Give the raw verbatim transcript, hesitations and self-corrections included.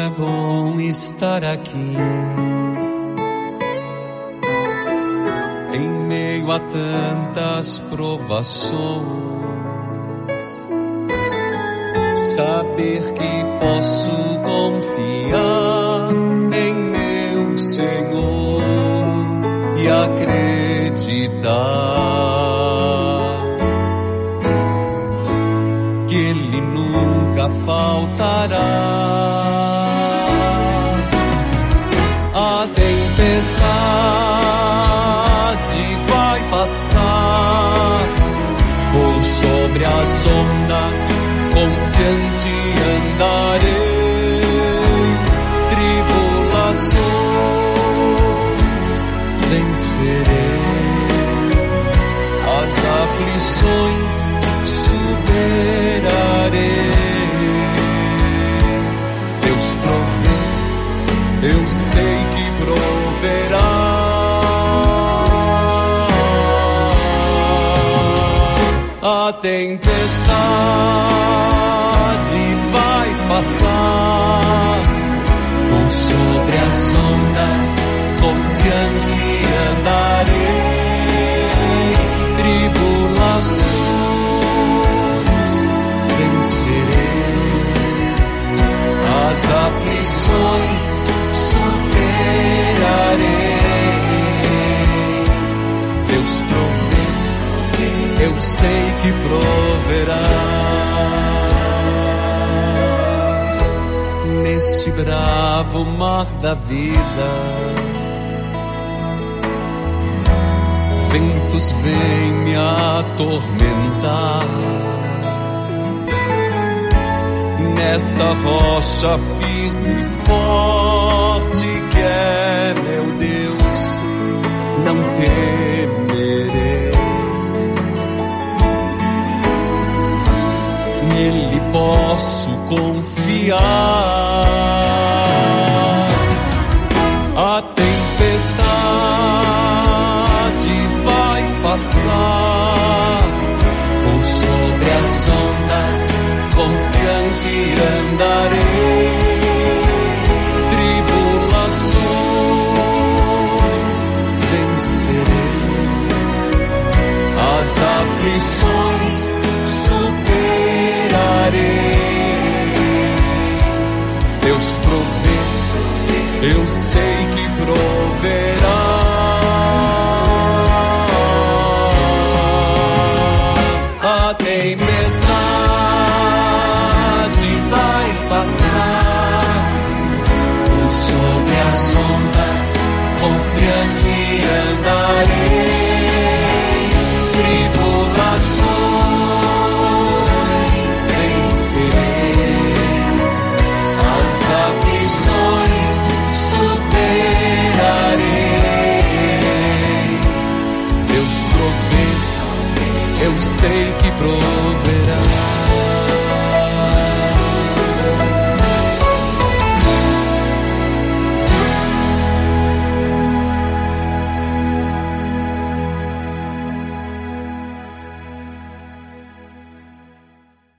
é bom estar aqui, em meio a tantas provações, saber que posso confiar em meu Senhor e acreditar que Ele nunca faltará. A tempestade vai passar por sobre as ondas, confiante andarei. Tribulações vencerei, as aflições superarei. Deus provê, eu sei que proverá. A tempestade vai passar por sobre as ondas, confiante andarei. Tribulações vencerei, as aflições superarei. Deus provê, eu sei que proverá. Neste bravo mar da vida, ventos vêm me atormentar. Nesta rocha firme e forte que é meu Deus, não temerei. Nele posso confiar. A tempestade vai passar por sobre as ondas, confiante andarei. Tribulações vencerei, as aflições superarei. Deus provê, eu sei que